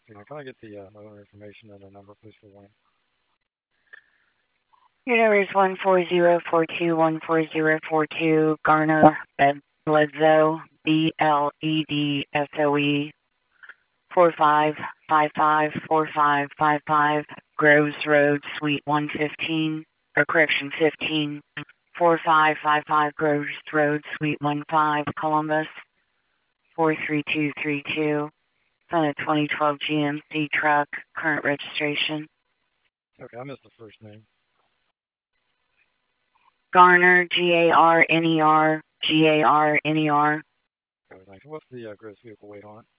Yeah, can I get the owner information and the number, please, for one? Your number is 14042140042. Garner Bledsoe, Bledsoe, 45554555, Groves Road, Suite 115, or correction 15, 4555 Groves Road, Suite 15, Columbus, 43232. It's on a 2012 GMC truck, current registration. Okay, I missed the first name. Garner, Garner, Garner. Okay, thanks. What's the gross vehicle weight on it?